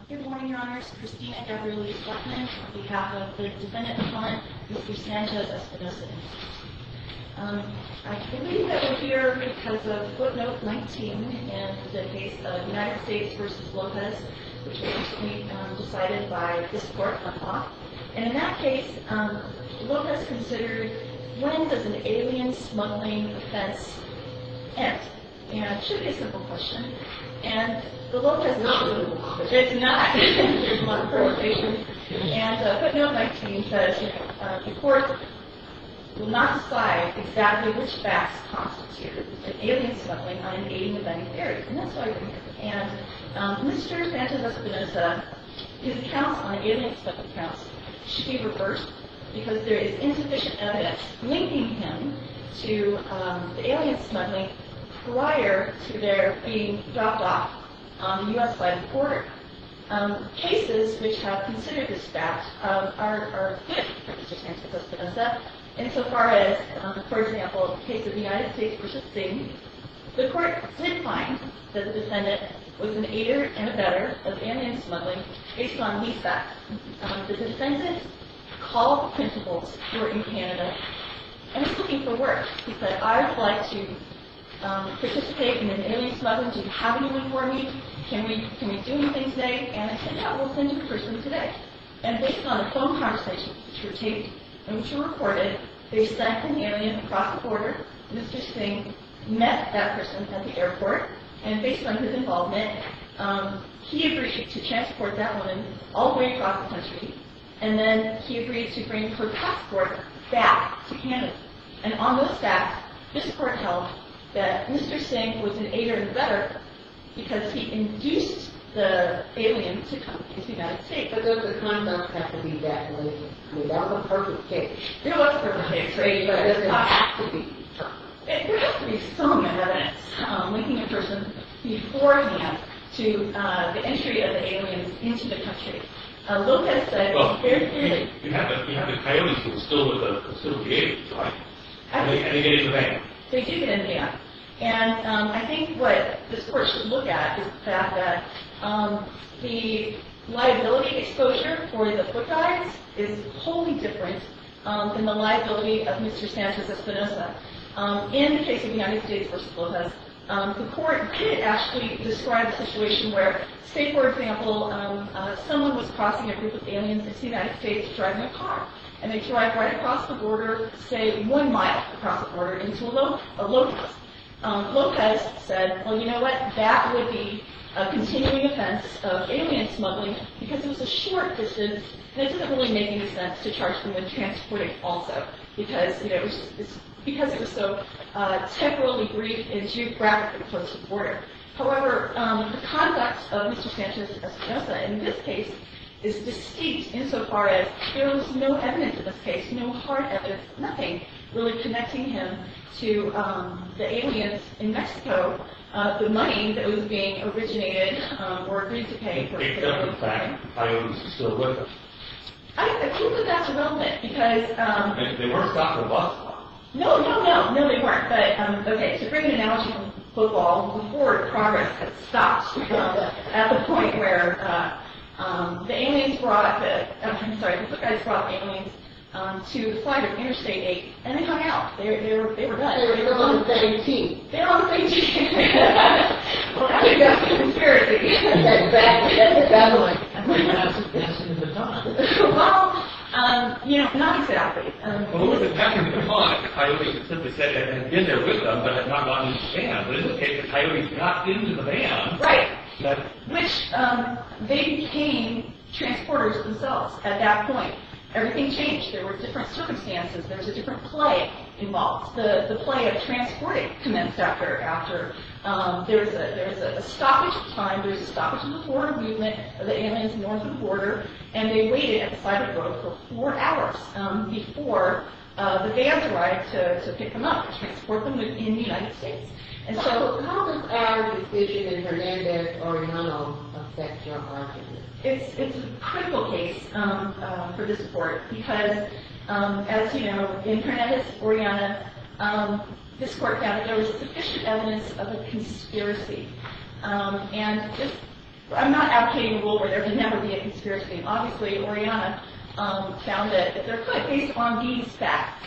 Good morning, Your Honors. Christina Gabrielle Blackman on behalf of the defendant appellant, Mr. Sanchez Espinosa. I believe that we're here because of footnote 19 in the case of United States v. Lopez, which was recently decided by this court on law. And in that case, Lopez considered when does an alien smuggling offense end? And it should be a simple question. And the Lopez issue, it's not. There's a lot of clarification. And footnote 19 says the court will not decide exactly which facts constitute an alien smuggling on an aiding and abetting theory. And that's why we're here. And Mr. Sanchez Espinosa, his accounts on alien smuggling counts should be reversed because there is insufficient evidence linking him to the alien smuggling prior to their being dropped off on the U.S. side of the border. Cases which have considered this fact are good for Mr. Sanchez Espinosa, insofar as, for example, the case of the United States v. Singh, the court did find that the defendant was an aider and abetter of alien smuggling based on these facts. The defendant called the principals who were in Canada and was looking for work. He said, I would like to participate in an alien smuggling. Do you have anyone for me? Can we do anything today? And I said, yeah, we'll send you a person today. And based on the phone conversations which were taped and which were recorded, they sent an alien across the border. Mr. Singh met that person at the airport, and based on his involvement, he agreed to transport that woman all the way across the country, and then he agreed to bring her passport back to Canada. And on those facts, this court held that Mr. Singh was an aider and abetter because he induced the alien to come into the United States. But does the conduct have to be that way? I mean, that was a perfect case. There was a perfect case, right? But does it have to be? There has to be some evidence linking a person beforehand to the entry of the aliens into the country. Lopez said very clearly. You have the coyotes who are still with the aliens, right? And they get in the van. They do get in the van. And I think what this court should look at is the fact that the liability exposure for the foot guides is wholly different than the liability of Mr. Sanchez Espinosa. In the case of the United States v. Lopez, the court did actually describe a situation where, say, for example, someone was crossing a group of aliens into the United States driving a car. And they drive right across the border, say 1 mile across the border, into a locust. Lopez said, well, you know what, that would be a continuing offense of alien smuggling because it was a short distance, and it doesn't really make any sense to charge them with transporting also because it was so temporally brief and geographically close to the border. However, the conduct of Mr. Sanchez Espinosa in this case is distinct insofar as there was no evidence in this case, no hard evidence, nothing really connecting him to the aliens in Mexico, the money that was being originated or agreed to pay for. Except for the fact the coyotes are still with us. I think that that's irrelevant because... They weren't stopping the bus stop. No, they weren't. But, okay, to bring an analogy from football, the forward progress had stopped at the point where the aliens brought the foot guys brought the aliens to the side of Interstate 8, and they hung out. They were done. They were on the same team. They were on the same team. Well, I think that's a conspiracy. That's like... Well, not exactly. Well, what happened in the pond, the coyotes had simply said they had been there with them, but had not gotten into the van. But in this case, the coyotes got into the van. Right. Which they became transporters themselves at that point. Everything changed. There were different circumstances. There was a different play involved. The play of transporting commenced after there was a stoppage of time. There was a stoppage of the forward movement of the aliens north of the border, and they waited at the side of the road for 4 hours before the vans arrived to pick them up and transport them within the United States. And so, how does our decision in Hernandez-Orellano affect your argument? It's a critical case for this court because, as you know, in Hernandez-Orellano, this court found that there was sufficient evidence of a conspiracy. And I'm not advocating a rule where there can never be a conspiracy. And obviously, Oriana found that there could, based on these facts.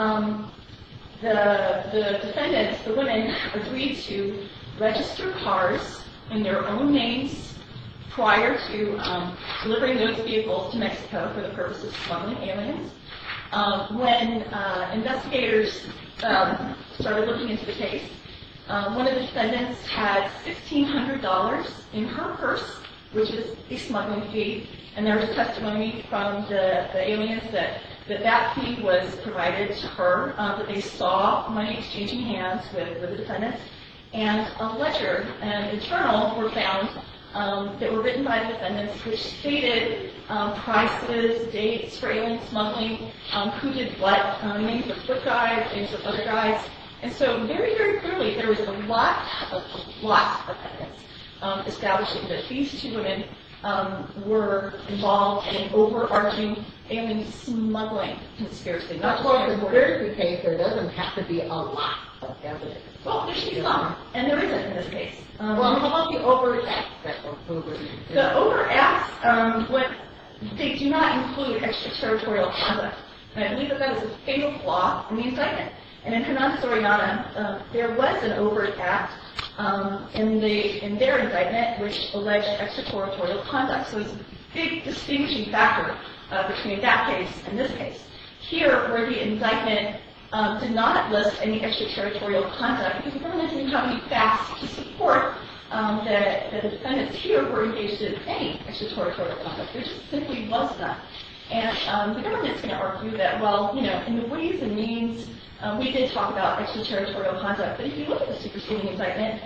The defendants, the women, agreed to register cars in their own names prior to delivering those vehicles to Mexico for the purpose of smuggling aliens. When investigators started looking into the case, one of the defendants had $1,600 in her purse, which is a smuggling fee, and there was testimony from the aliens that fee was provided to her, that they saw money exchanging hands with the defendants, and a ledger and a journal were found that were written by the defendants, which stated prices, dates for alien smuggling, who did what, names of foot guides, names of other guides. And so very, very clearly there was a lot of evidence establishing that these two women were involved in an overarching alien smuggling conspiracy. Not for a conspiracy case, there doesn't have to be a lot of evidence. Well, there should be some, and there isn't in this case. Well, how about the overt acts that were proven? The overt acts, they do not include extraterritorial conduct. And I believe that is a fatal flaw in the indictment. And in Hernandez-Oriana, there was an overt act in their indictment which alleged extraterritorial conduct. So it's a big distinguishing factor between that case and this case. Here, where the indictment did not list any extraterritorial conduct, because the government didn't have any facts to support that the defendants here were engaged in any extraterritorial conduct. There just simply was none. And the government's going to argue that, well, you know, in the ways and means, we did talk about extraterritorial conduct, but if you look at the superseding indictment,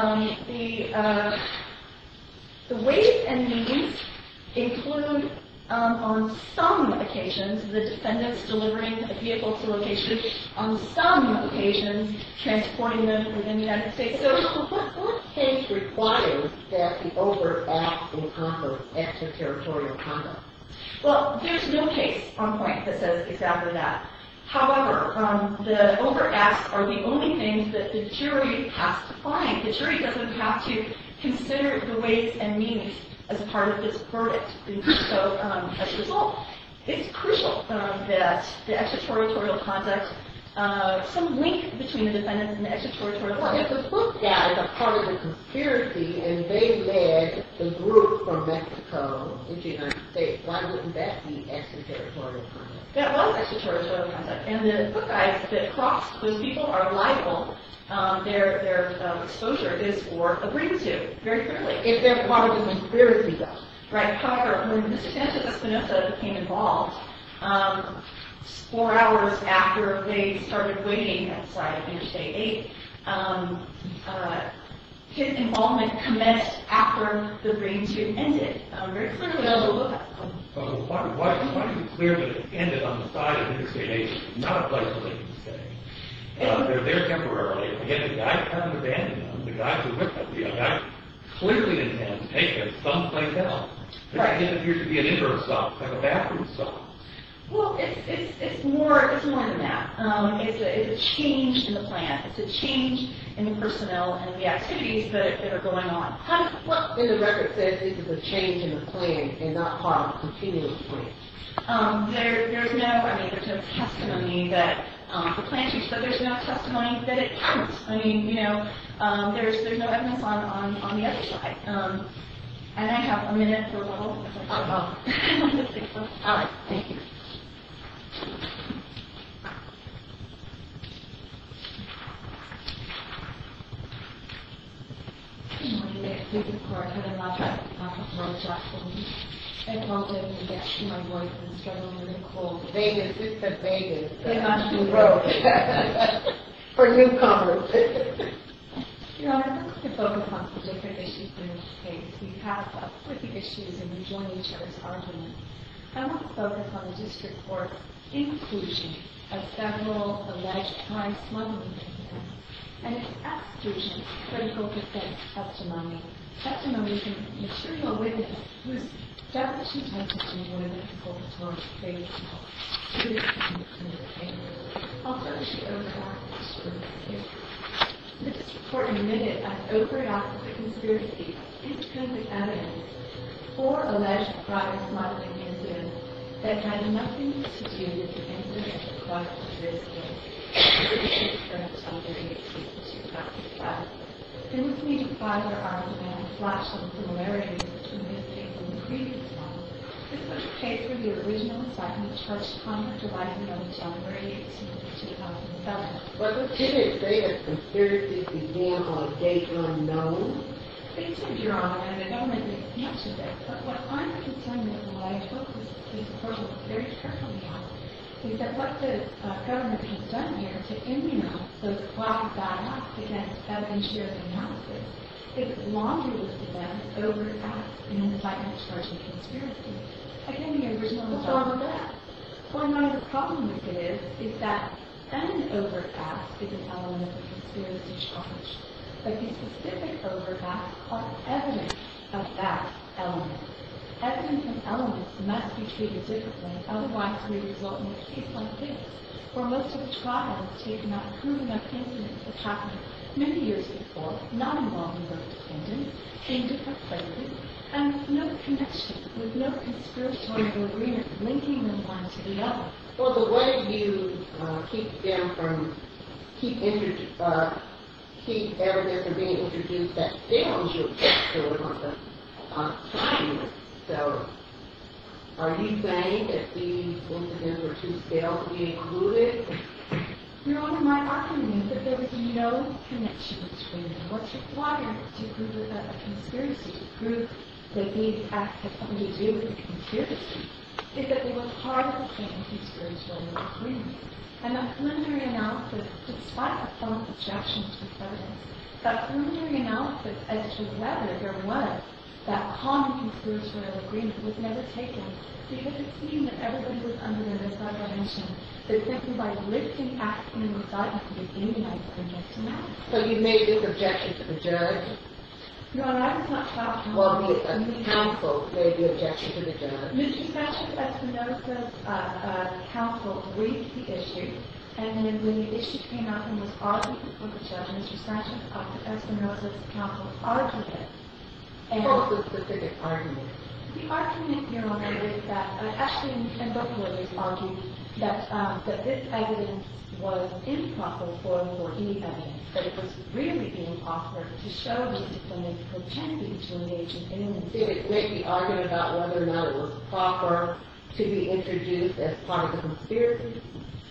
the ways and means include, on some occasions, the defendants delivering a vehicle to location, on some occasions, transporting them within the United States. So what case requires that the overt act encompass extraterritorial conduct? well, there's no case on point that says exactly that. However, the overt acts are the only things that the jury has to find. The jury doesn't have to consider the ways and means as part of this verdict. So, as a result, it's crucial that the extraterritorial conduct, some link between the defendants and the extraterritorial Well, if conduct. the book guys are part of the conspiracy and they led the group from Mexico into the United States, why wouldn't that be extraterritorial conduct? That was extraterritorial conduct. And the book guys that crossed those people are liable. Their exposure is for agreeing to, very clearly. If they're part of the conspiracy, though. Right. However, when Mr. Sanchez Espinosa became involved, 4 hours after they started waiting outside of Interstate 8, his involvement commenced after the agreeing to ended. Very clearly, Why is it clear that it ended on the side of Interstate 8, not a place where they can stay? They're there temporarily. Again, the guys haven't abandoned them. The guys are with them. The guys clearly intend to take them someplace else. Right. It appears to be an interim stop, like a bathroom stop. well, it's more than that. It's a change in the plan. It's a change in the personnel and the activities that are going on. What in the record says this is a change in the plan and not part of a continuous plan? There's no testimony that the plan changed, but there's no testimony that it counts. I mean, you know, there's no evidence on the other side. And I have a minute for a little. All right, thank you. Good morning, Mayor. Please record Heather Matra, Office of Jackson. I apologize for getting my voice and struggling with a cold. Vegas, this is Vegas. Vegas. Road. For newcomers. Your Honor, I'm going to focus on some different issues in this case. We have 50 issues and we join each other's arguments. I want to focus on the district court's inclusion of several alleged crime smuggling incidents and its exclusion of critical defense testimony. Testimony from material witness whose deposition testimony would have been exculpatory phase. I'll start with the overall. The district court admitted an overt act of a conspiracy, intrinsic evidence, for alleged prior smuggling incidents that had nothing to do with the incident that caused this case. In listening to further argument and flash some similarities between this case and the previous one, this was a case where the original indictment charged conduct arising on January 18, 2007. But didn't it say that conspiracies began on a date unknown? It did, Your Honor, and the government didn't mention it. But what I'm concerned with, and what I hope this court will look very carefully on, is that what the government has done here to immunize those classic bad acts against evidentiary analysis is laundry listed them as overt acts in an indictment charging conspiracy. Again, the original What's wrong with that? Well, no, the problem with it is that an overt act is an element of the conspiracy charge. But the specific overt acts are evidence of that element. Evidence and elements must be treated differently, otherwise we result in a case like this, where most of the trial is taken out proven up incidents that happened many years before, not involving those defendants, in different places, and with no connection, with no conspiratorial agreement linking them one to the other. Well, the way you keep them from keep evidence from being introduced that fails you to it on the time. So, are you saying that these incidents were too stale to be included? Your Honor, my argument is that there was no connection between them. What's required to prove a conspiracy, to prove that these acts had something to do with the conspiracy, is that they were part of the same conspiratorial agreement. And that preliminary analysis, despite appellant's objections to this evidence, that preliminary analysis as to whether there was that common conspiratorial agreement was never taken, because it seemed that everybody was under the misapprehension that simply by listing acts in an indictment would immunize them against an act. So you made this objection to the judge? Your Honor, I was not trial counsel. Well, the counsel made the objection to the judge. Mr. Sanchez-Espinosa's counsel briefed the issue, and then when the issue came out and was argued before the judge, Mr. Sanchez-Espinosa's counsel argued it. And What was the specific argument? the argument, Your Honor, is that, actually, and both lawyers argued that this evidence was improper for 4E evidence, that it was really being offered to show these defendants' propensity to engage in imminent. Did it make the argument about whether or not it was proper to be introduced as part of the conspiracy?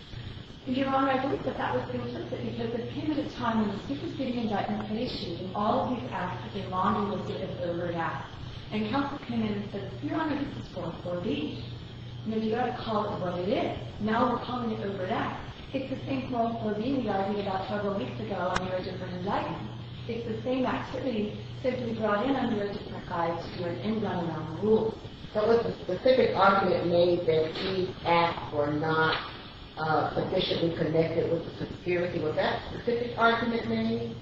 Your Honor, I believe that that was implicit because there came at a time when the superseding indictment had issued and all of these acts had been laundry listed as overt acts. And counsel came in and said, Your Honor, this is 4B. You know, you got to call it what it is. Now we're calling it overt acts. It's the same 4B we argued about several weeks ago under a different indictment. It's the same activity, simply brought in under a different guise to do an end run around the rules. So was the specific argument made that these acts were not sufficiently connected with the conspiracy? Was that specific argument made?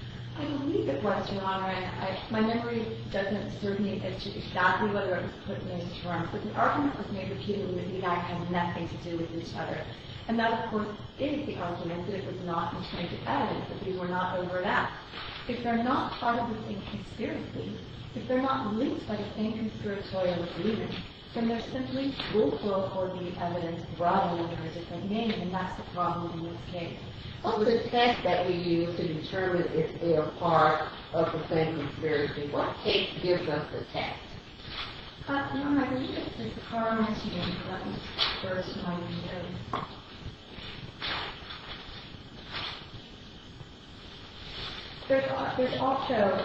I believe it was, Your Honor, and my memory doesn't serve me as to exactly whether it was put in those terms, but the argument was made repeatedly that these acts had nothing to do with each other. And that, of course, is the argument that it was not intrinsic evidence, that these were not overt acts. If they're not part of the same conspiracy, if they're not linked by the same conspiratorial agreement, then they're simply Rule 404B evidence brought in under a different name, and that's the problem in this case. What's the test that we use to determine if they are part of the same conspiracy? What case gives us the test? Your Honor, I believe it's the Carr-Martinez. Let me first remind you. There's also,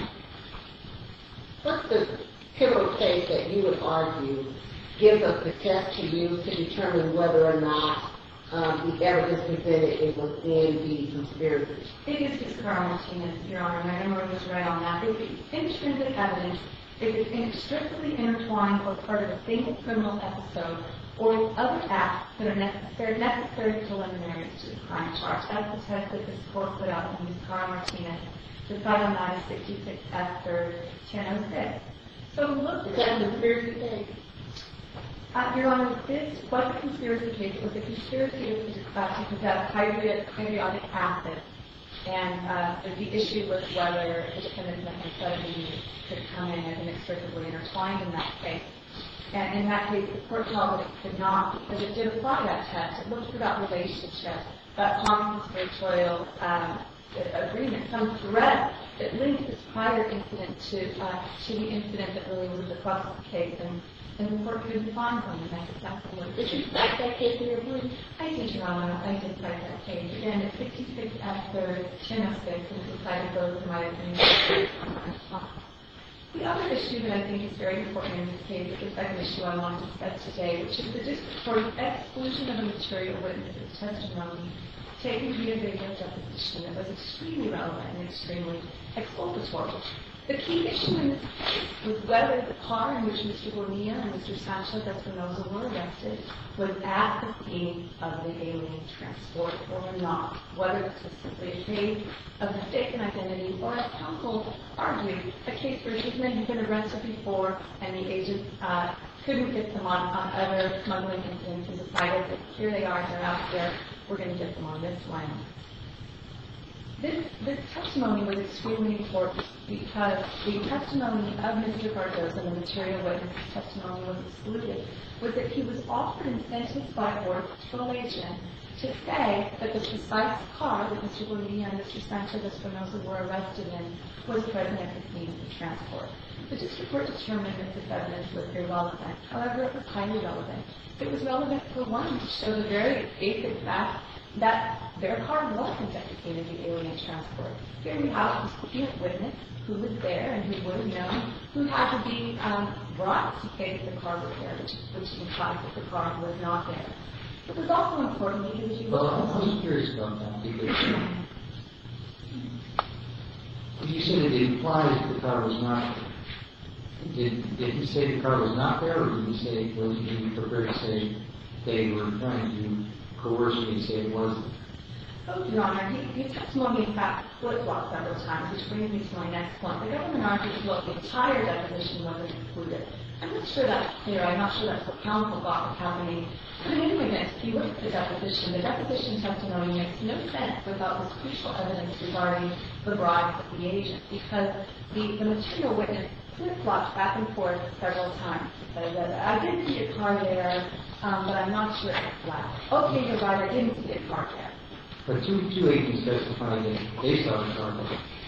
What's the pivotal case that you would argue gives us the test to use to determine whether or not the evidence presented is within the conspiracy? it is just Carr-Martinez, Your Honor, and my memory was right on that. If it's intrinsic evidence, if it's inextricably intertwined or part of a single criminal episode, or with other acts that are necessary preliminaries to the crime charge. That's the test that this Court put out in Carr-Martinez, decided on 966 after 1006. So look, Is that a conspiracy case? Your Honor, this was a conspiracy case. It was a conspiracy to possess hydroiodic acid. And the issue was whether the defendant's methamphetamine could come in as inextricably intertwined in that case. And in that case, the court held that it could not, because it did apply that test. It looked for that relationship, that conspiratorial agreement, some threat that linked this prior incident to the incident that really was the crux of the case. And the court couldn't find one, and that's exactly what it Did you cite that case in your brief? I did, Your Honor. I did cite that case. Again, it's 66 F3rd, 1006, and it's cited both in my opinion. The other issue that I think is very important in this case is the second issue I want to discuss today, which is the district court's exclusion of a material witness's testimony taken via video deposition that was extremely relevant and extremely exculpatory. The key issue in this case was whether the car in which Mr. Bonilla and Mr. Sanchez Espinoza were arrested was at the scene of the alien transport or not, whether this was simply a case of mistaken identity or, as counsel argued, a case where these men had been arrested before and the agent couldn't get them on other smuggling incidents and decided that here they are, they're out there, we're going to get them on this one. This testimony was extremely important because the testimony of Mr. Cardoza, the material witness's testimony was excluded, was that he was offered incentives by Border Patrol agent to say that the precise car that Mr. Bonilla and Mr. Sanchez Espinoza were arrested in was present at the scene of the transport. The district court determined that this evidence was irrelevant. However, it was highly relevant. It was relevant for one, to show the very basic fact that their car wasn't at the scene of the alien transport. Here we have a recipient witness who was there and who would have known, who had to be brought to say that the car was there, which implies that the car was not there. It was also important because you Well, I was curious about that because you said it implies that the car was not. Did he say the car was not there, or did he say, well, did he prefer to say they were trying to coerce me to say it wasn't? Oh, Your Honor, his testimony, in fact, flip-flopped several times, which brings me to my next point. The government argues, look, the entire deposition wasn't included. I'm not sure that's clear. I'm not sure that's what counsel thought was happening. But in any event, if you look at the deposition testimony makes no sense without this crucial evidence regarding the bribes of the agent, because the material witness flip-flopped back and forth several times. I didn't see a car there, but I'm not sure it's black. Okay, you're right, I didn't see a car there. But two agents testified that they saw the car.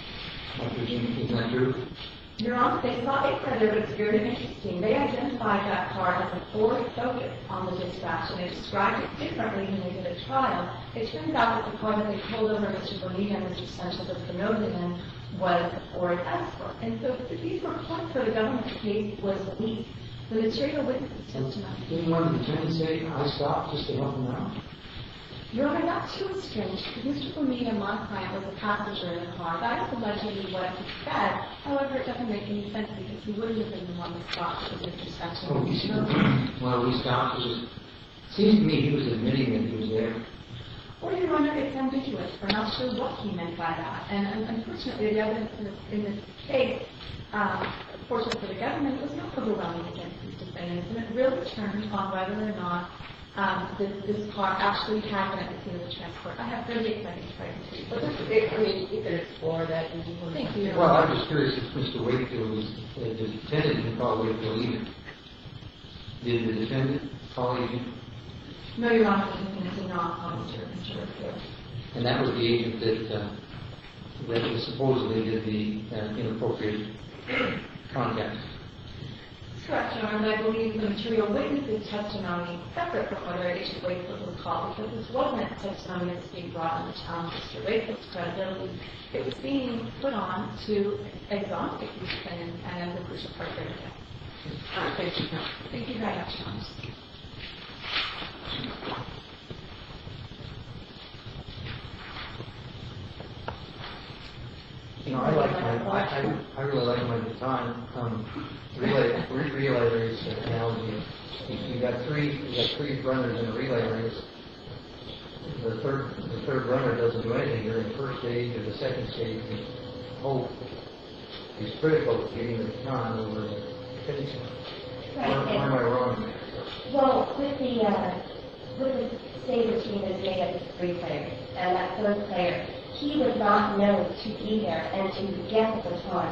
Isn't that true? Your Honor, they said it was very interesting. They identified that car as a Ford Focus on the dispatch, and they described it differently when they did a trial. It turns out that the car that they pulled over Mr. Bonilla and Mr. Sanchez Espinoza in was a Ford Escort. And so these were points where the government's case was weak. The material witness testimony. Didn't one of the defendants say, I stopped just to help him out? Your Honor, that's too strange, because Mr. Bonilla, my client, was a passenger in the car. That is allegedly what he said. However, it doesn't make any sense because he wouldn't have been the one that stopped with Mr. Sanchez Espinoza. Well, he stopped. It seems to me he was admitting that he was there. Or, Your Honor, it's ambiguous. We're not sure what he meant by that. And unfortunately, the evidence in this case, fortunately for the government, was not overwhelming against these defendants. And it really turns on whether or not this car actually happened at the scene of the transport. I have really exciting to But this is, I mean, you can explore that. Thank you, Your Well, Honor. I'm just curious if Mr. Wakefield was, the defendant didn't call Wakefield either. Did the defendant call either? No, Your Honor, the defendant did not call Mr. Wakefield. And that was the agent that supposedly did the inappropriate contact. Correct, Your Honor, and I believe the material witness's testimony, separate from whether Agent Wakefield was called, because this wasn't a testimony that was being brought on to challenge Mr. Wakefield's credibility. It was being put on to exonerate these defendants and as a crucial part of their case. Thank you. Thank you very much, Your Honor. You know, I really like my design. Relay race analogy. You got three runners in a relay race. The third runner doesn't do anything during the first stage or the second stage. Hope is critical to getting the baton over the finish line. Where am I wrong? Well, with the stage routine is made up of three players, and that third player he was not known to be there and to get the baton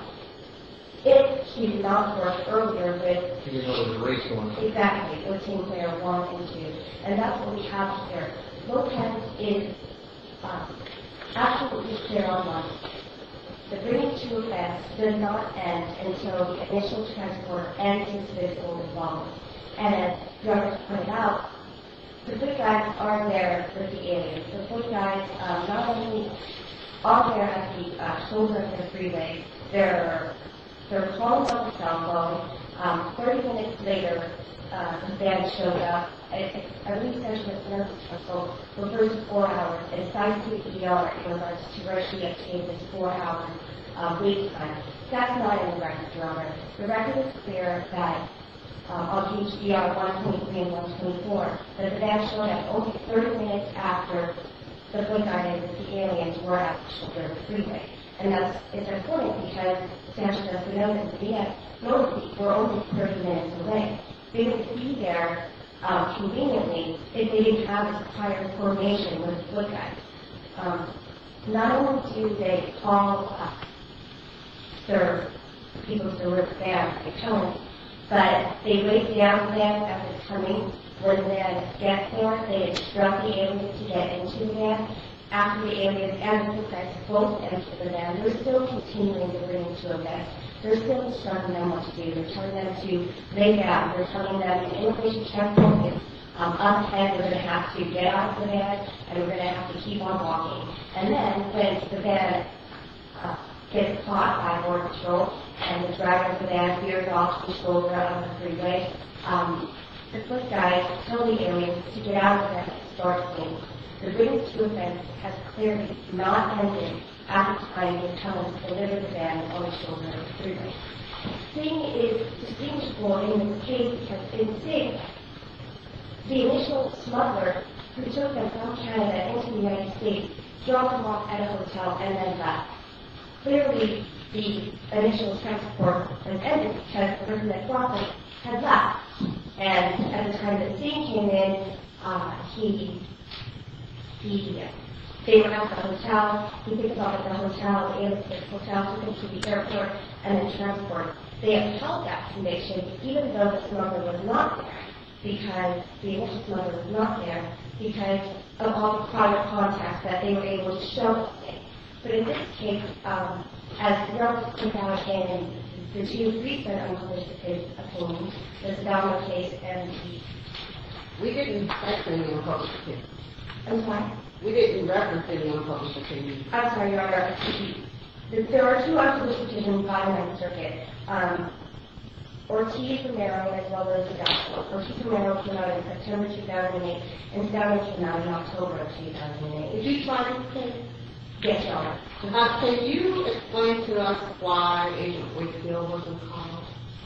if he did not work earlier with He didn't know there was a race going on. exactly with team player 1 and 2. And that's what we have here. Lopez is absolutely clear on one. The bringing to offense does not end until the initial transport ends his physical involvement. And as Robert pointed out, the foot guys are there with the aliens. The foot guys not only are there at the shoulder of the freeway, they're calling up the cell phone. 30 minutes later, the band showed up. I believe Sergeant Russell refers to 4 hours, and cites the ER in regards to where she obtained this 4-hour wait time. That's not in the record, Your Honor. The record is clear that on page ER 123 and 124, that the band showed up only 30 minutes after the foot guys and the aliens were at the shoulder of the freeway. And it's important because Sanchez Espinosa and Diaz were only 30 minutes away. They would be there conveniently if they didn't have this prior coordination with the foot guys. Not only do they call their people to deliver the van, they tell them, but they wait down the van as it's coming. When the van gets there, they instruct the aliens to get into the van. After the aliens and the foot guys both enter the van, they're still continuing to bring them to a van. They're still instructing them what to do. They're telling them to lay down. They're telling them the immigration checkpoint is up ahead. We're going to have to get out of the van, and we're going to have to keep on walking. And then when the van gets caught by Border Patrol and the driver of the van veers off the shoulder of the freeway, the foot guys tell the aliens to get out of the van and start cleaning. The bringing to offense has clearly not ended at the time they come to deliver the van on the shoulder of the freeway. Singh is distinguishable in this case because in Singh, the initial smuggler who took them from Canada into the United States dropped them off at a hotel and then left. Clearly, the initial transport was ended because the person that brought them had left. And at the time that Singh came in, they were at the hotel. He picked them up at the hotel, the aliens at the hotel, took them to the airport, and then transport. They upheld that conviction, even though the smuggler was not there, because the initial smuggler was not there, because of all the prior contacts that they were able to show. But in this case, as Robert pointed out in the two recent unpublished opinions, the Sadamo case and the... We didn't cite any unpublished opinions. I'm sorry? We didn't reference any unpublished opinions. I'm sorry, Your Honor. There are two unpublished opinions by the Ninth Circuit. Ortiz-Romero as well as Sadamo. Ortiz-Romero came out in September 2008, and Sadamo came out in October of 2008. Did you find it? Yes, Your Honor. Can you explain to us why Agent Wakefield wasn't called?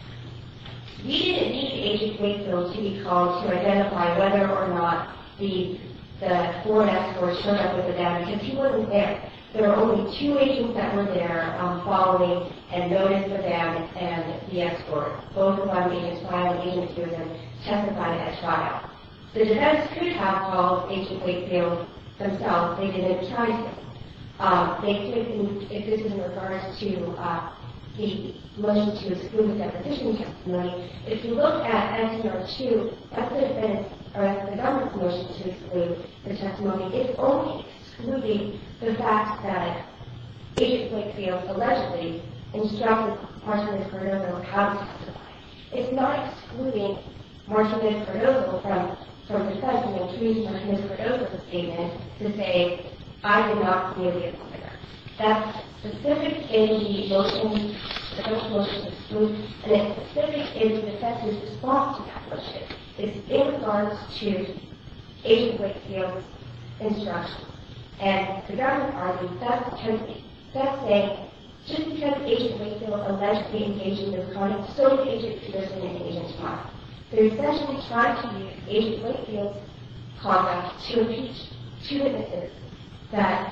We didn't need Agent Wakefield to be called to identify whether or not the Ford Escort showed up with the van, because he wasn't there. There were only 2 agents that were there following and noticed the van and the escort. Both of them, Agent File and Agent Susan, testified at trial. The defense could have called Agent Wakefield themselves. They didn't try to. They could, if this is in regards to the motion to exclude the deposition testimony, if you look at SCR 2, that's the defense, or that's the government's motion to exclude the testimony. It's only excluding the fact that Agent Wakefield allegedly instructed Martinez-Cardozo how to testify. It's not excluding Martinez-Cardozo from defense and including Martinez-Cardozo's statement to say, I did not see the offender. That's specific in the motion, the government's motion to exclude, and it's specific in the defense's response to that motion. It's in regards to Agent Wakefield's instructions. And the government argues that's saying, just because Agent Wakefield allegedly engaged in this conduct, so did Agent Peterson and Agent Smart. They're essentially trying to use Agent Wakefield's conduct to impeach 2 witnesses that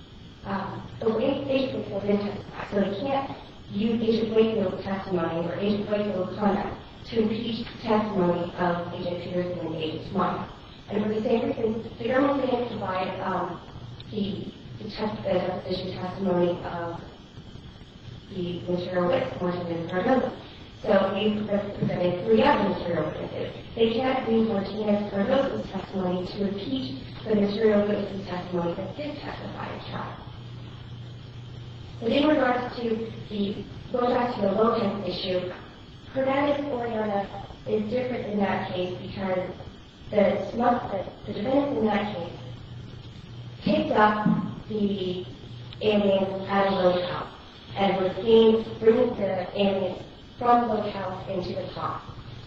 Agent Wakefield didn't testify. So they can't use Agent Wakefield's testimony or Agent Wakefield's conduct to impeach the testimony of Agent Peterson and Agent Smart. And for the same reason, the government didn't provide the deposition testimony of the material witness, Martinez Cardozo. So they presented 3 other material witnesses. They can't use Martinez Cardozo's testimony to impeach the material witness's testimony that did testify at trial. But in regards to going back to the Lopez issue, Hernandez-Oriana is different in that case because the defendant in that case picked up the aliens at a locale and was seen bringing the aliens from the locale into the car.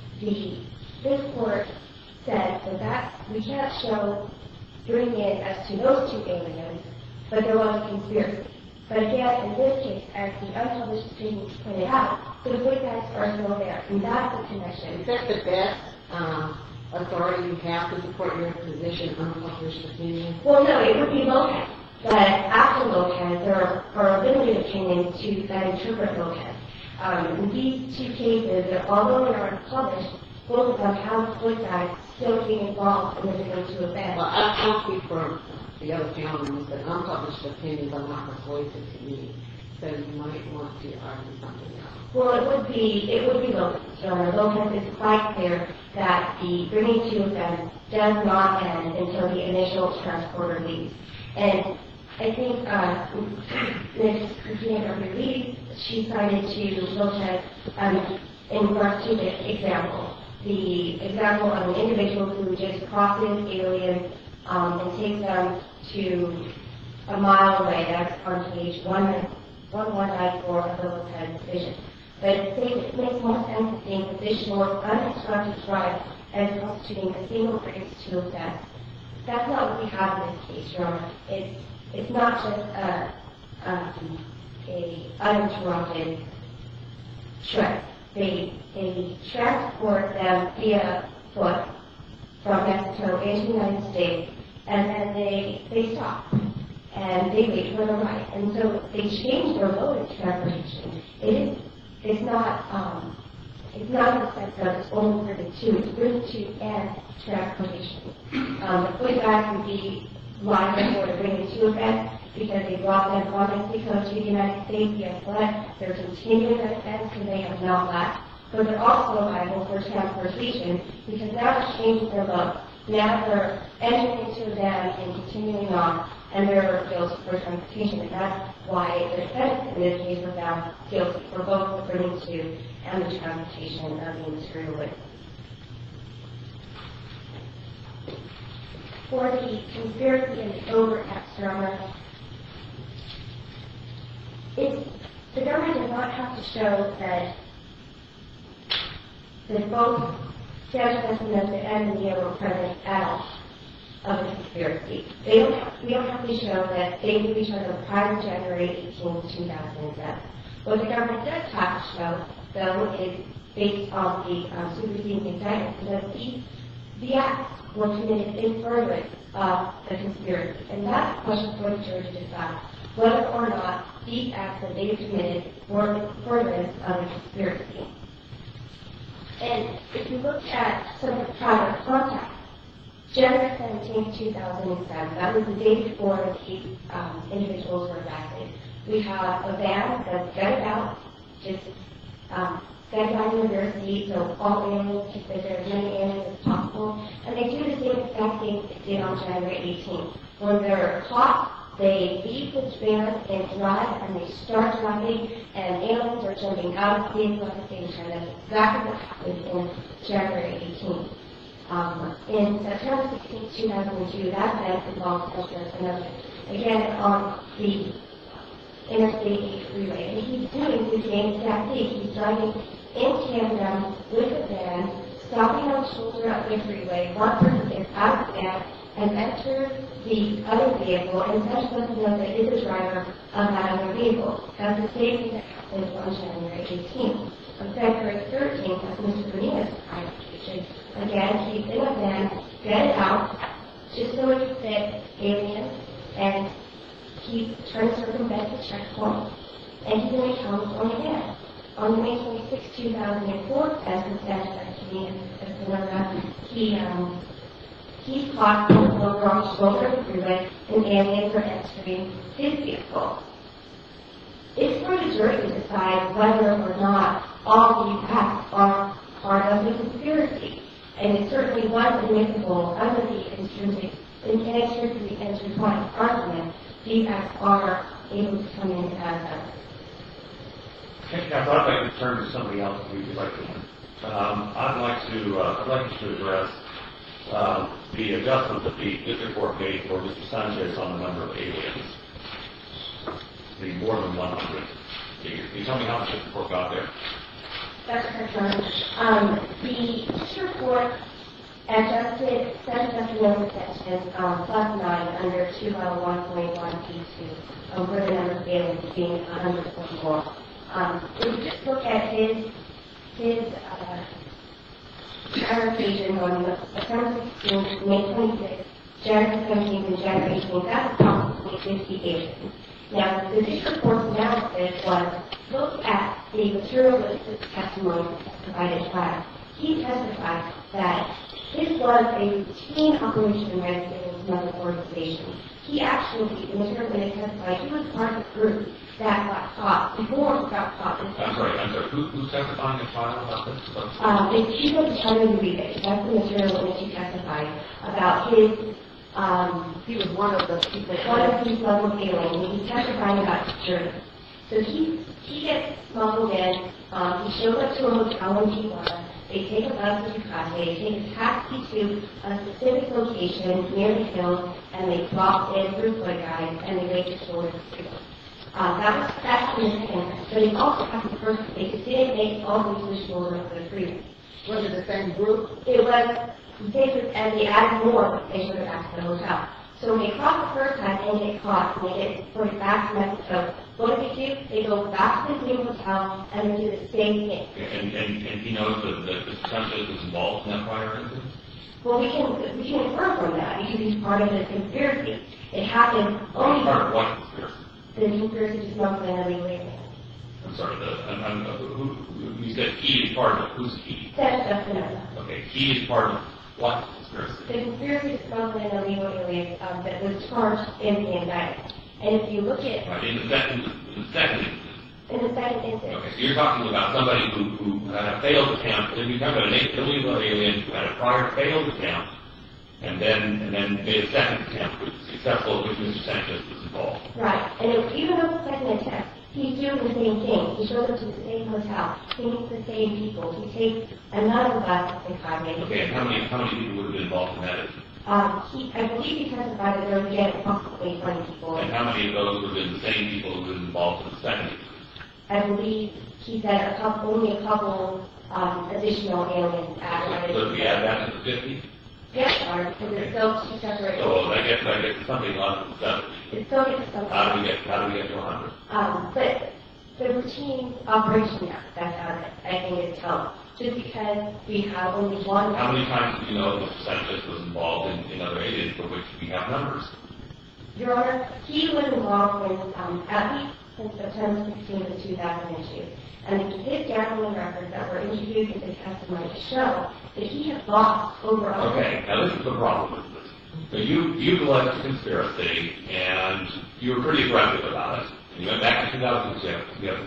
This court said that we can't show bringing in as to those 2 aliens, but there was a conspiracy. But again, in this case, as the unpublished opinions pointed out, the good guys are still there, and that's the connection. Is that the best authority you have to support your position on unpublished opinion? Well, no, it would be Lopez. But after Lopez, there are limited opinions that interpret Lopez. In these 2 cases, although they aren't published, both of them have good guys still being involved in the different 2 events. Well, I'll speak for the other gentlemen, but unpublished opinions are not persuasive to me. So you might want to argue something else. Well, it would be Lopez. Lopez is quite clear that the bringing 2 events does not end until the initial transporter leaves. And I think Ms. Christina Garcia, she cited to Lopez in regards to the example. The example of an individual who just crosses aliens and takes them to a mile away. That's on page 1194 of the Lopez decision. But it makes more sense to think that this short, unobstructed drive as constituting a single bringing 2 events. That's not what we have in this case, Your Honor. It's not just a uninterrupted trip. They transport them via foot from Mexico into the United States, and then they stop and they wait for the ride. And so they change their mode of transportation. It's not in the sense that it's only for the 2. It's really 2 and transportation. The foot guys would be liable for bringing 2 events because they brought them from Mexico to the United States via flood. They're continuing that offense because they have not left. But they're also liable for transportation because now they're changing their mode. Now they're entering into them and continuing on, and they're guilty for transportation. And that's why the defendant in this case was found guilty for both the bringing 2 and the transportation of the material witness. For the conspiracy and the overtax, Your Honor, the government does not have to show that both Sanchez and Mejia were present at all of the conspiracy. We don't have to show that they knew each other prior to January 18, 2007. What the government does have to show, though, is based on the superseding indictment, that the acts were committed in furtherance of the conspiracy. And that's a question for the jury to decide whether or not these acts that they committed were in furtherance of the conspiracy. And if you look at some of the prior contacts, January 17, 2007, that was the day before the individuals were arrested. We have a van that's gutted out, just set down in the rear seat, so all aliens can fit there, as many aliens as possible. And they do the same exact thing they did on January 18. When they're caught, they leave the van and drive, and they start driving, and aliens are jumping out of the vehicle at the same time. That's exactly what happened in January 18. In September 16, 2002, that event involved another, again, on the Interstate 8 freeway. And he's doing the same exact thing. He's driving in tandem with the van, stopping on the shoulder of the freeway. One person gets out of the van and enters the other vehicle, and such doesn't know that is the driver of that other vehicle. That's the same thing that happened on January 18th. On February 13th, that's Mr. Bonita's identification. Again, he's in a van, get it out, just so he can fit aliens, and he tries to circumvent the checkpoint, and he then comes on again. On May 26, 2004, as the statute he's caught over on the shoulder of the freeway an alien from entering his vehicle. It's for the jury to decide whether or not all these acts are part of the conspiracy. And it certainly was admissible under the inextricably intertwined argument. These acts are able to come in as evidence. I thought I could turn to somebody else if you'd like to. I'd like to address the adjustment that the district court made for Mr. Sanchez on the number of aliens. The more than 100 figure. Can you tell me how much the court got there? That's correct. The district court adjusted 7 number sections plus 9 under 2L1.1P2 for the number of aliens being 144. If you just look at his clarification on September 16th, May 26th, January 17th, and January 18th, that's approximately 50 aliens. Now, the district court's analysis was look at the material witness testimony provided by. He testified that this was a routine operation rather than another organization. He actually, the material witness testified, he was part of the group that got caught before he got caught. I'm sorry. Who's testifying in trial about this? The chief of the Charter Rebate, that's the material witness he testified about his. He was one of the people. One of these level aliens, and he's testifying about security. So he gets smuggled in, he shows up to a hotel in Tijuana, they take a bus to Ducati, they take a taxi to a specific location near the hill, and they drop in through foot guys, and they wait to shoulder the street. That's significant, but it also happened first, they didn't make all the way to shoulder of the freeway. Was it the same group? It was, and they added more, they showed it back to the hotel. So when they cross the first time, they get caught, and they get reported back to Mexico. What do? They go back to the same hotel, and they do the same thing. And he knows that Mr. Sanchez was involved in that prior incident? Well, we can infer from that, because he's part of the conspiracy. It happened only... Part of what conspiracy? The conspiracy to smuggle in illegal aliens. I'm sorry, you said he is part of it. Who's he? That's just another. Okay, he is part of what conspiracy? The conspiracy to smuggle in illegal aliens that was charged in the indictment. And if you look at... Right, in the second instance. In the second instance. Okay, so you're talking about somebody who had a failed attempt, and you're talking about an illegal alien who had a prior failed attempt, and then made a second attempt, which was successful, which Mr. Sanchez was involved. Right, and even though the second attempt, he's doing the same thing. He shows up to the same hotel. He meets the same people. He takes another bus and maybe. Okay, and how many people would have been involved in that? I believe he testified that there were again approximately 20 people. And how many of those would have been the same people who were involved in the second? I believe he said only a couple additional aliens added. So if we add that to the 50? Yes, sir, because it's still separate. So I guess something less than 70. It still gets something. How do we get to 100? But the routine operation that's out of it, I think is tough. Just because we have only one. How many times do you know Mr. Sanchez was involved in other aliens for which we have numbers? Your Honor, he was involved in at least since September 16th of 2002. And his gambling records that were introduced in his testimony show that he had lost over. Okay, now this is the problem with this. So you alleged a conspiracy, and you were pretty aggressive about it. And you went back to 2006. You have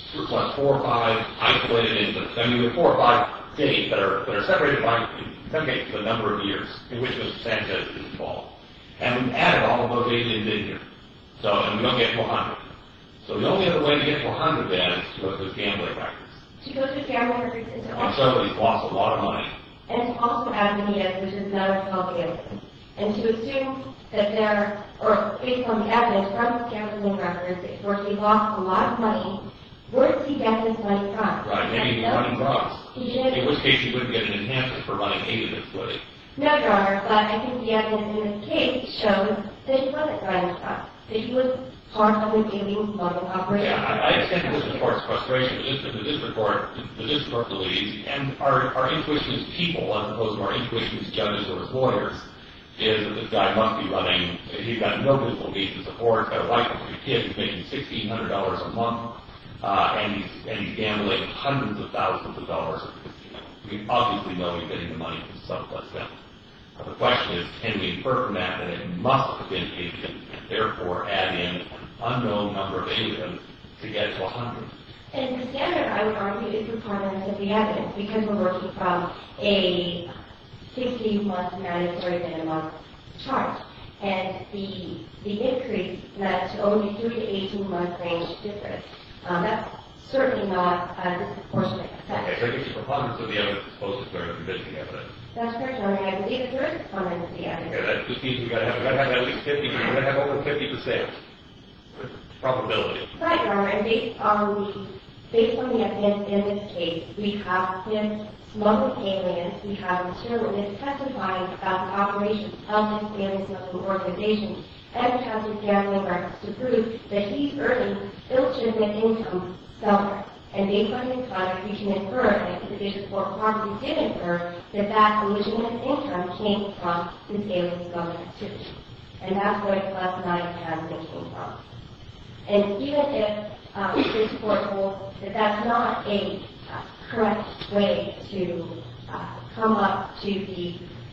4 or 5 isolated incidents. I mean, you have 4 or 5 days that are separated by, in some cases, a number of years in which Mr. Sanchez is involved. And we've added all of those aliens in here. So, and we don't get to 100. So the only other way to get to 100 then is to go to his gambling records. To go to gambling records and to And also, so he's lost a lot of money. and to also add Benitez, which is another 12 aliens. And to assume that there, or based on the evidence from his gambling records, where he lost a lot of money, where does he get this money from? Right, maybe he's running drugs. He did. In which case he wouldn't get an enhancement for running 8 of this would he? No, Your Honor, but I think the evidence in this case shows that he wasn't running drugs, that he was part of an alien smuggling operation. Yeah, I understand the district court's frustration. The district court believes, and our intuition as people, as opposed to our intuition as judges or as lawyers, is that this guy must be running, he's got no visible means to support, got a wife and 3 kids, he's making $1,600 a month, and he's gambling hundreds of thousands of dollars at the casino. We obviously know he's getting the money from someplace else. The question is, can we infer from that that it must have been aliens, and therefore add in an unknown number of aliens to get to 100? And the standard, I would argue, is preponderance of the evidence, because we're working from a 60-month mandatory minimum charge. And the increase led to only 3 to 18-month range difference. That's certainly not a disproportionate effect. Okay, so I guess the preponderance of the evidence is supposed to clear convincing evidence. That's correct, Your Honor. I believe that there is preponderance of the evidence. Okay, that just means we've got to have at least 50, we've got to have over 50% probability. Right, Your Honor, and based on the evidence in this case, we have him smuggling aliens, we have material witness testifying about the operations of this alien smuggling organization, and we have his gambling records to prove that he's earning illegitimate income somewhere. And based on his conduct, we can infer, and the Division Court probably did infer, that that illegitimate income came from this alien smuggling activity. And that's where the plus 9 gambling came from. And even if this court holds that that's not a correct way to come up to the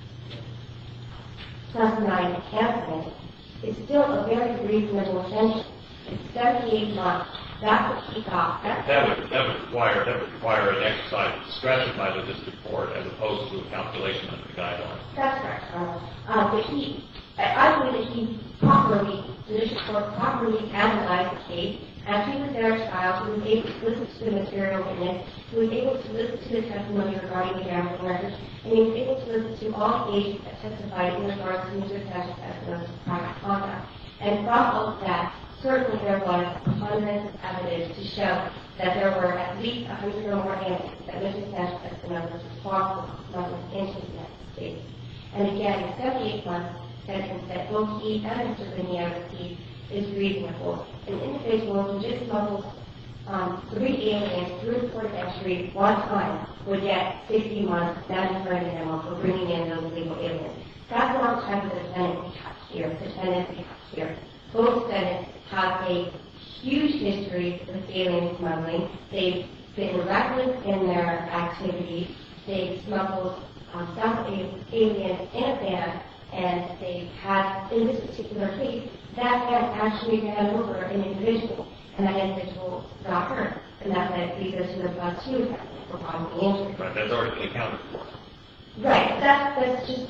plus 9 enhancement, it's still a very reasonable sentence. It's 78 months. That's what he got. That would require an exercise of discretion by the district court as opposed to a calculation under the guidelines. That's correct, but I believe that the district court properly analyzed the case. As he was there at trial, he was able to listen to the material witness, he was able to listen to the testimony regarding the gambling records, and he was able to listen to all the agents that testified in regards to Mr. Sash's testimony of prior conduct. And from all of that, certainly there was abundant evidence to show that there were at least 100 or more aliens that Mr. Sash's testimony was responsible for into the United States. And again, the 78-month sentence that both he and Mr. Vinier received is reasonable. An individual who just smuggled 3 aliens through the port of entry one time would get 60 months mandatory minimum for bringing in those illegal aliens. That's not the type of defendant we have here. Both defendants have a huge history with alien smuggling. They've been reckless in their activities. They've smuggled some aliens in a van, and they've had, in this particular case, that van actually ran over an individual, and that individual got hurt, and that leads us to the plus 2 for bodily injury. Right, that's already been accounted for. Right, that's just,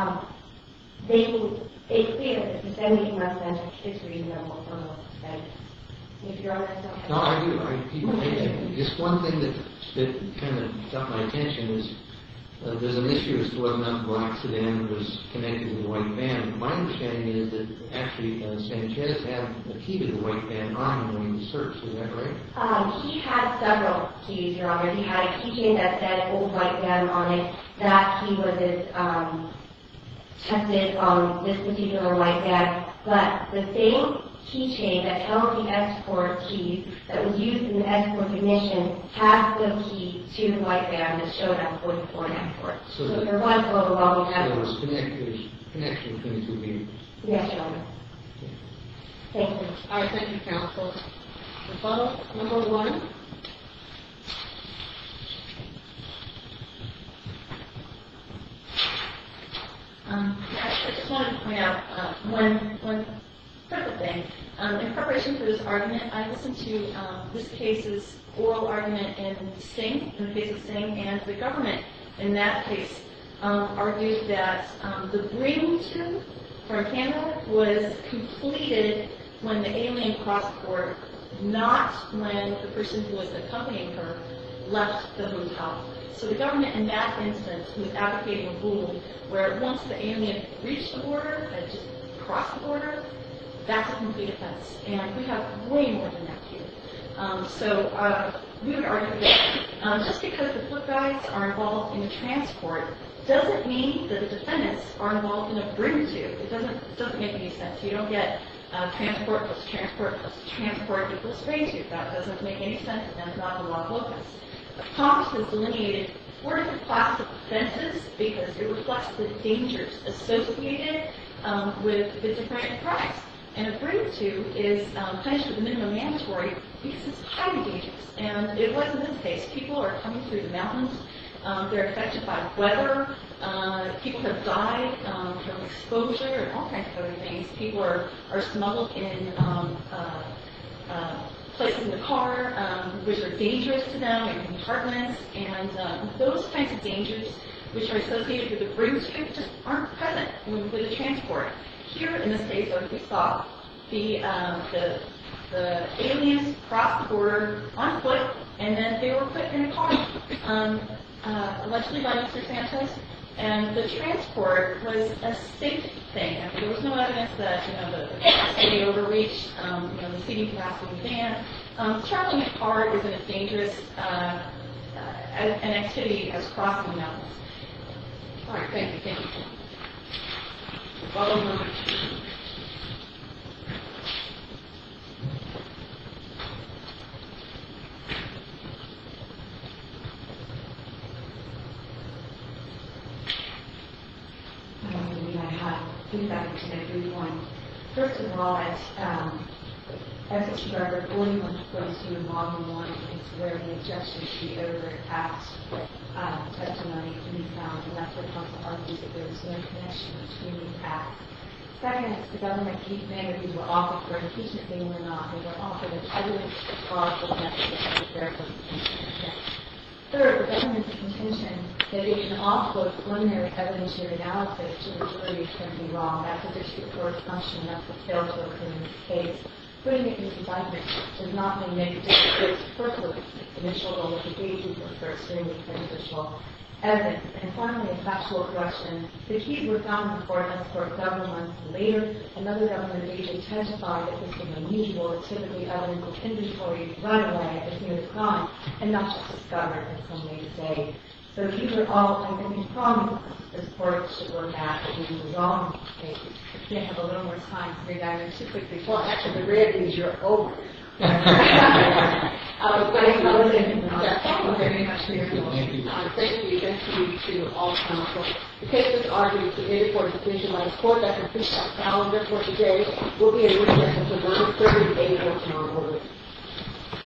it's clear that the 78-month sentence is reasonable for most defendants. If Your Honor still has... No, I do. I keep thinking. Just one thing that kind of got my attention is there's an issue as to whether or not the black sedan was connected to the white van. My understanding is that actually Sanchez had a key to the white van on him when he was searched. Is that right? He had several keys, Your Honor. He had a keychain that said old white van on it. That key was tested on this particular white van. But the same keychain that held the escort keys that was used in the escort ignition had the key to the white van that showed up for the Ford Escort. So there was overwhelming evidence. So there was connection between the two vehicles. Yes, Your Honor. Thank you. All right, thank you, counsel. Rebuttal number 1. I just wanted to point out one critical thing. In preparation for this argument, I listened to this case's oral argument in Singh, in the case of Singh, and the government in that case argued that the bring-to from Canada was completed when the alien crossed the border, not when the person who was accompanying her left the hotel. So the government in that instance was advocating a rule where once the alien reached the border, had just crossed the border, that's a complete offense. And we have way more than that here. So we would argue that just because the flip guides are involved in the transport doesn't mean that the defendants are involved in a bring-to. It doesn't make any sense. You don't get transport plus transport plus transport equals bring-to. That doesn't make any sense, and that's not the law of locus. Congress has delineated 4 different classes of offenses because it reflects the dangers associated with the different crimes. And a bring-to is punished with a minimum mandatory because it's highly dangerous. And it was in this case. People are coming through the mountains. They're affected by weather. People have died from exposure and all kinds of other things. People are smuggled in places in the car which are dangerous to them, in compartments, and those kinds of dangers which are associated with the bring to just aren't present with the transport. Here in the States, as we saw, the aliens crossed the border on foot, and then they were put in a car, allegedly by Mr. Santos. And the transport was a safe thing. I mean, there was no evidence that the capacity overreached, the seating capacity of the van. Traveling in a car isn't as dangerous an activity as crossing the mountains. All right, thank you. I have feedback to make 3 points. First of all, as it's covered, 41.2 in Volume 1 is where the objections to the over-act testimony can be found, and that's what counsel argues that there was no connection between these acts. Second, the government keeps saying that these were offered for impeachment. They were not. They were offered as evidence of fraudulent methods. Third, the government's contention that it can offload preliminary evidentiary analysis to the jury is simply wrong. That's a district court function. That's what failed to occur in this case. Putting it in indictment does not mean that it's first look initial goal of the cases for extremely prejudicial evidence. And finally, a factual correction. The keys were found in the court as for several months later. Another government agent testified that this was unusual. It's typically evidence of inventory run away at the scene of the crime and not just discovered in some later day. So these are all, I think, problems this court should look at and resolve these cases. If you have a little more time to read that too quickly. Well, actually, the red means you're over. Thank you very much for your attention. Thank you to all counsel. The case is argued submitted for decision by the court that completes our calendar for today. Will be in recess until 9:30.